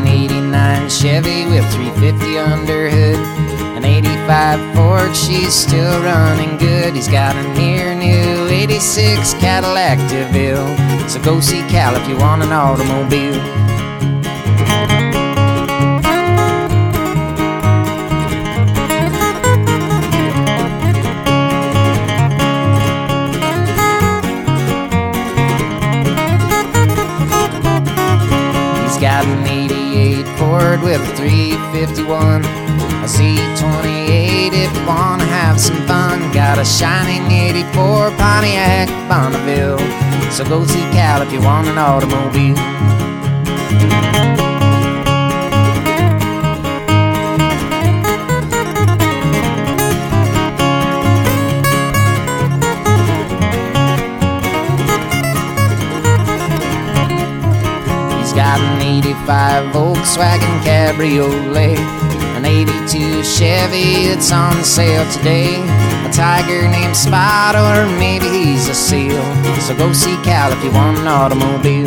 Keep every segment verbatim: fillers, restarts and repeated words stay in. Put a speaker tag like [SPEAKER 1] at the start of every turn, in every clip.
[SPEAKER 1] an eighty-nine Chevy with three fifty under hood, an eighty-five Ford, she's still running good. He's got a near new eighty-six Cadillac DeVille, so go see Cal if you want an automobile. Got an eighty-eight Ford with a three fifty-one, a Z twenty-eight if you wanna have some fun. Got a shining eighty-four Pontiac Bonneville, so go see Cal if you want an automobile. Got an eighty-five Volkswagen Cabriolet, an eighty-two Chevy that's on sale today, a tiger named Spot, or maybe he's a seal, so go see Cal if you want an automobile.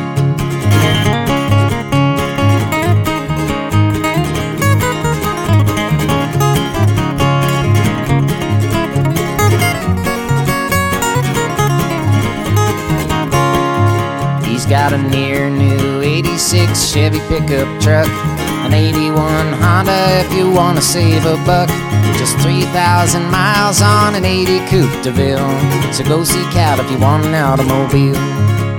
[SPEAKER 1] He's got a near new eighty-six Chevy pickup truck, an eighty-one Honda if you wanna save a buck, just three thousand miles on an eighty Coupe DeVille, so go see Cal if you want an automobile.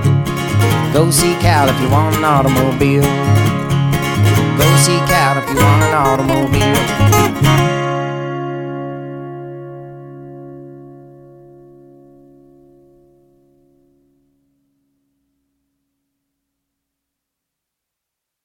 [SPEAKER 1] Go see Cal if you want an automobile. Go see Cal if you want